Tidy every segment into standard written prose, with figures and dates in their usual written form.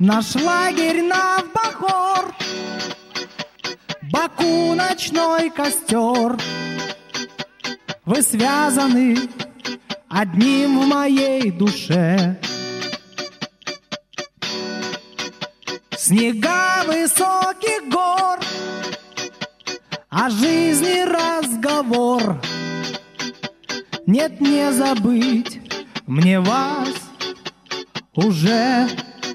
Наш лагерь Навбахор, Баку ночной костер. Вы связаны одним в моей душе. Снега высоких гор, о жизни разговор. Нет, не забыть мне вас уже.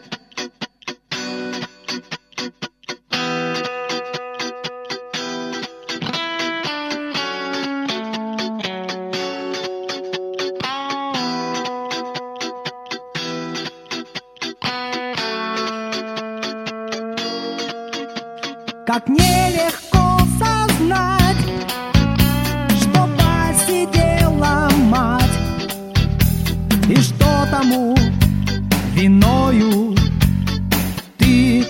Как нелегко сознать, что посидела мать, и что тому виною ты.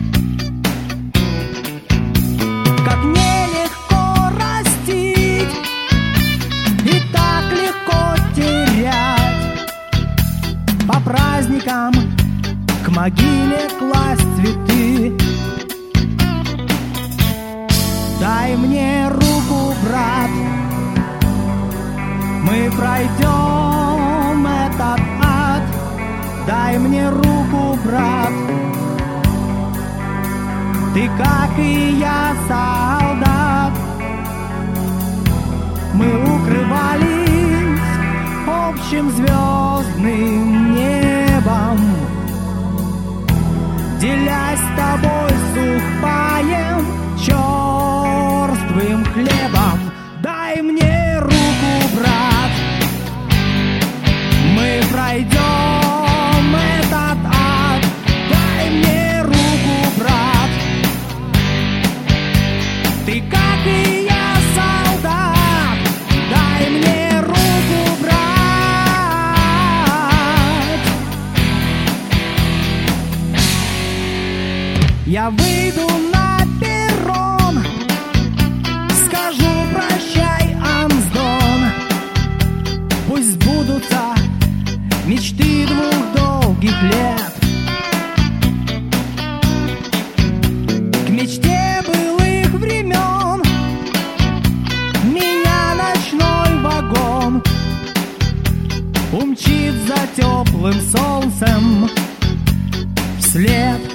Как нелегко растить и так легко терять, по праздникам к могиле класть цветы. Дай мне руку, брат, мы пройдем этот ад. Дай мне руку, брат, ты, как и я, солдат. Мы укрывались общим звездным небом, делясь с тобой сухпаем черствым хлебом. Дай мне руку, брат, мы пройдем этот ад. Дай мне руку, брат, ты, как и я, солдат. Дай мне руку, брат. Я выйду на перрон, скажу прощай, Амсдон. Пусть сбудутся мечты 2 долгих лет. К мечте былых времен меня ночной вагон умчит за теплым солнцем вслед.